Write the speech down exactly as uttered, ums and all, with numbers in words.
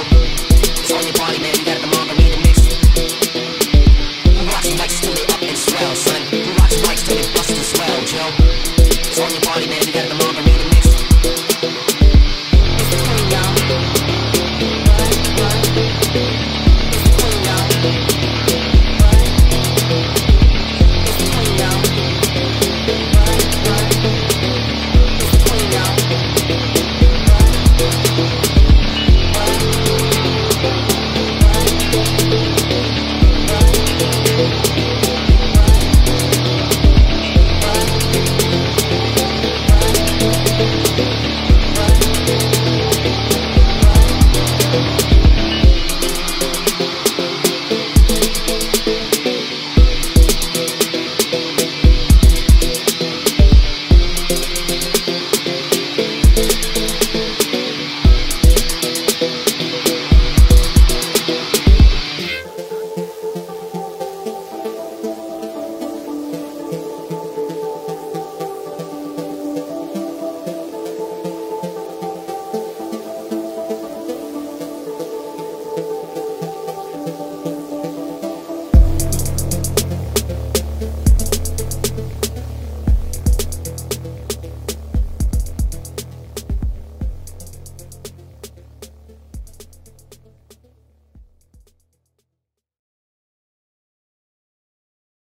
Joe. It's on your body, man, you got the margarita mix. You watch the lights till they up and swell, son. You watch the lights till they bust as well, Joe. It's on your body, man.